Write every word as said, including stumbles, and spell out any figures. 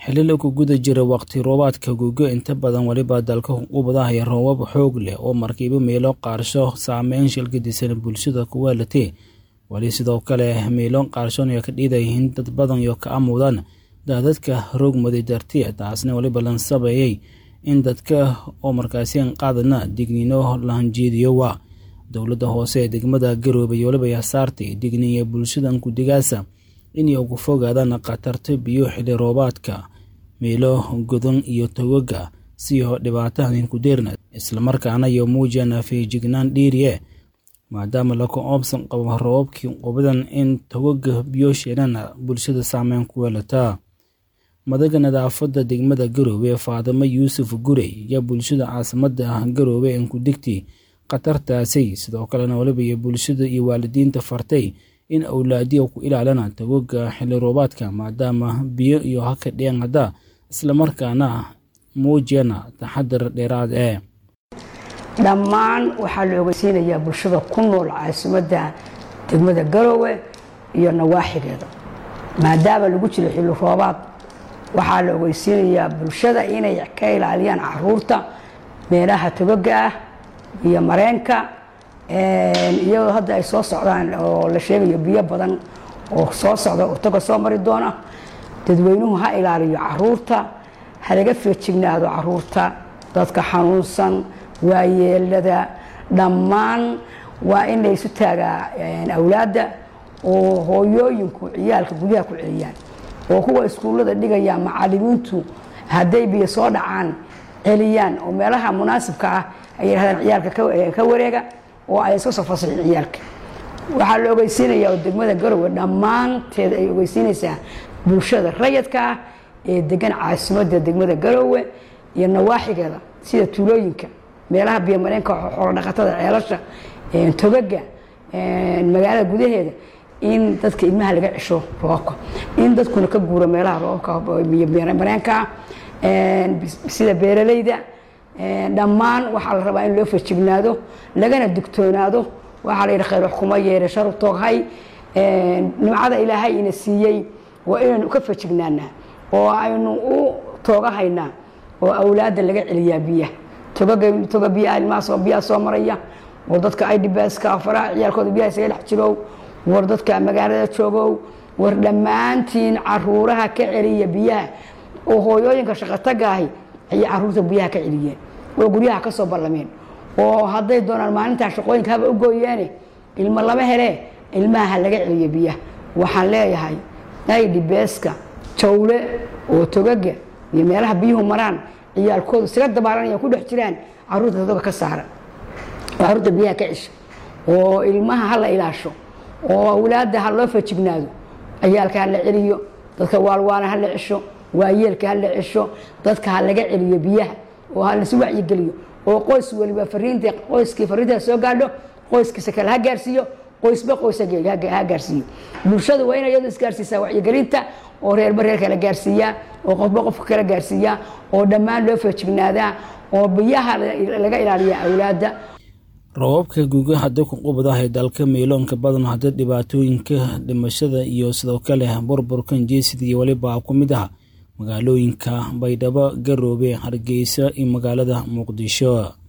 xilli lagu guda jira waqti roobaadka guga inta badan waliba dalka u badahaya roobab xoog leh oo markiiba meelo qaarsho saameyn shilgadisan bulshada ku weelatay wali sidoo kale meelo qaarshoon ay ka dhiidayihiin dad badan iyo ka amudan dadadka roogmaday dartii taasna waliba lan sabeeyay in dadka oo markaaseen qaadana digniino lahanjeediyo waa dowladda hoose ee degmada Garowe iyo waliba yasaartay digniyo bulshadan ku digaasa inay ugu fogaadaan qatarta biyo xilli roobaadka meelo godan iyo togaga si dhibaatadan ku deerna isla markaana iyo muujana feejignaan dheeriye maadaama la koobsan qabo roobkii qobadan in togaga biyo sheelana bulshada saameyn ku weelata madaga nadaafada degmada Garowe Faadimo Yuusuf Gurey iyo bulshada caasimada Garowe in ku digtay qatartaasi sidoo kalena waliba iyo bulshada iyo waalidiinta fartay in awlaadiyo ku ilaalina togaga xilli roobaadka maadaama biyo iyo haka dheenada isla markaana muujina taxadar dheeraad ah dhammaan waxaa la ogeysiinayaa bulshada ku nool caasimada degmada Garowe iyo nawaaxigeeda maadaama lagu jiro xilli roobaad waxaa la ogeysiinayaa bulshada inay ka ilaaliyaan caruurta meelaha togaga ah iyo mareenka iyadoo hadda ay soo socdaan oo la sheegayo biyo badan oo soo socda oo toga soo mari doona dadweynuhu ha ilaaliyo caruurta ha laga feejignaado caruurta dadka xanuunsan waayeelada dhammaan waa in la isu taagaa awlaadda oo hooyooyinku ciyaalka gudaha ku celiyaan oo kuwa iskuullada dhigaya macallimiintu hadday biyo soo dhacaan celiyaan oo meelaha munaasibka ah ay yiraahdaan ciyaalka ka wareega oo ay soo soo fasaxin ciyaalka waxaa la ogeysiinayaa degmada Garowe dhammaanteed ay ogeysiinaysaa bulshada rayidka ah ee degan caasimada degmada Garowe iyo nawaaxigeeda sida tuulooyinka meelaha biyo mareenka xoolo dhaqatada ceelasha ee togaga ee magaalada gudaheeda in dadka ilmaha laga cisho roobka in dadkuna ka guuro meelaha roobka biyo mareenka ee sida beeralayda dhammaan waxaa la rabaa in loo fajignaado lagana digtoonaado waxaa la yiraahdaa khayr xukuma yeere sharaf tooghay nimcada ilaahay ina siiyay waa inaynu ka fajignaanaa oo aynu u toogahaynaa oo awlaadda laga celiyaa biyaha togaga toga biyaha ilmaha soo biyaha soo maraya oo dadka ay dhibaaska afara ciyaalkooda biyaha isaga dhex jiro war dadka magaalada joogo war dhammaantiin caruuraha ka celiya biyaha oo hooyooyinka shaqo tagaahay ay caruurta biyaha ka celiyeen oo guryaha ka soo ballameen oo hadday doonaan maalinta shaqooyinka haba u gooyeen ilmo lama hele ilmaha laga celiyo biyaha waxaan leeyahay ay dhibaaska jawle oo togaga iyo meelaha biyuhu maraan ciyaalkooda isaga dabaalanaya ku dhex jiraan caruurta toga ka saara caruurta biyaha ka cisho oo ilmaha hala ilaasho oo awlaadda ha loo fajignaado ciyaalka ha la celiyo dadka waalwaana ha la cisho waayeelka ha la cisho dadka ha laga celiyo biyaha oo ha la si wacyi geliyo oo qoys waliba fariinta qoyskii fariinta soo gaadho qoyskiisa kale ha gaarsiiyo qoysba qoysaga ha gaarsiiyo bulshada waa inay isgaarsiisaa wacyi gelinta oo reer bareer kala gaarsiiya oo qofba qofka kala gaarsiiya oo dhammaan loo fajignaada oo biyaha laga ilaaliyo awlaadda roobabka guga hadda ku qubadahay dalka meeloonka badan hadda dhibaatooyinka dhimashada iyo sidoo kale burburkan jeesida iyo waliba ku mid ah magaalooyinka Baydhabo Garowe Hargeysa iyo magaalada Muqdisho.